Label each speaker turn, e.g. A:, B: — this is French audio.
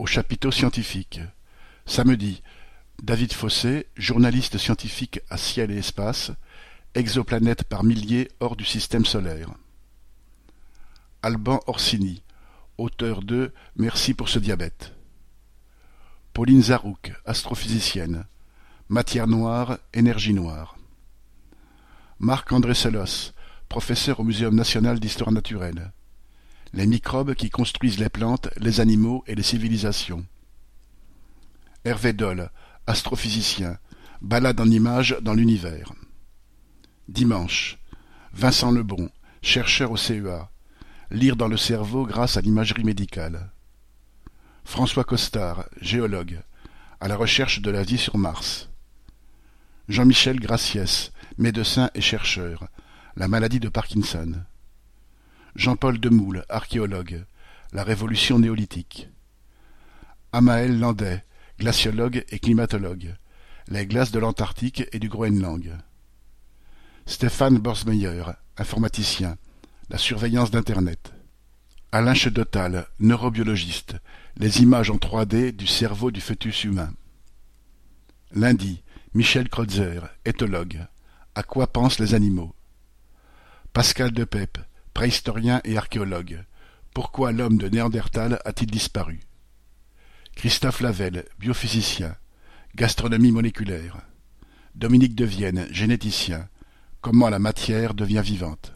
A: au chapiteau scientifique. Samedi, David Fossé, journaliste scientifique à Ciel et Espace, exoplanètes par milliers hors du système solaire. Alban Orsini, auteur de Merci pour ce diabète. Pauline Zarouk, astrophysicienne. Matière noire, énergie noire. Marc-André Selos, professeur au Muséum national d'histoire naturelle. Les microbes qui construisent les plantes, les animaux et les civilisations. Hervé Dole, astrophysicien, balade en images dans l'univers. Dimanche, Vincent Lebon, chercheur au CEA, lire dans le cerveau grâce à l'imagerie médicale. François Costard, géologue, à la recherche de la vie sur Mars. Jean-Michel Graciès, médecin et chercheur, la maladie de Parkinson. Jean-Paul Demoule, archéologue, la révolution néolithique. Amaël Landais, glaciologue et climatologue, les glaces de l'Antarctique et du Groenland. Stéphane Borsmeyer, informaticien, la surveillance d'Internet. Alain Chedotal, neurobiologiste, les images en 3D du cerveau du fœtus humain. Lundi, Michel Kreutzer, éthologue, à quoi pensent les animaux. Pascal Depep, préhistorien et archéologue, pourquoi l'homme de Néandertal a-t-il disparu? Christophe Lavelle, biophysicien, gastronomie moléculaire. Dominique Devienne, généticien, comment la matière devient vivante.